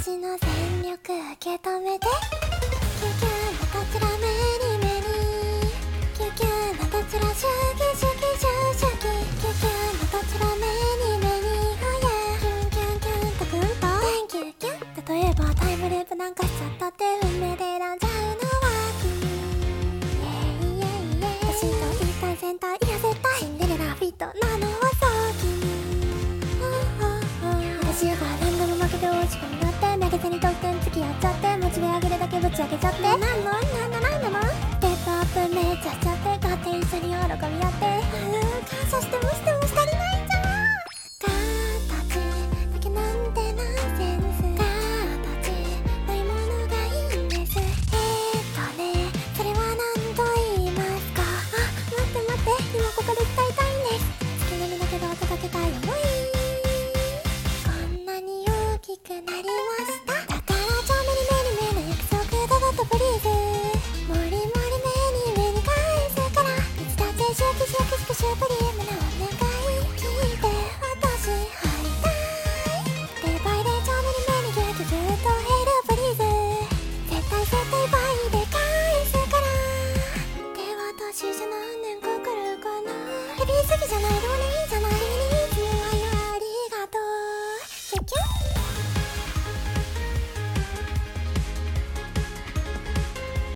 私の全力受け止めて、キュキュのどちらメリメリ、キュキュのどちらシュキシュキシュシュキ、キュキュのどちらメリメリ、oh yeah、キュンキュンキュンとくんとキュンキュン。例えばタイムループなんかしちゃったって運命で選んじゃうのは君、私と一回戦隊、いや絶対シンデレラフィットなのはそう君。私が何度も負けて落ち込んだって投げてに得点付き合っちゃって、モチベ上げるだけぶち上げちゃって、なんのステップアップめちゃくちゃ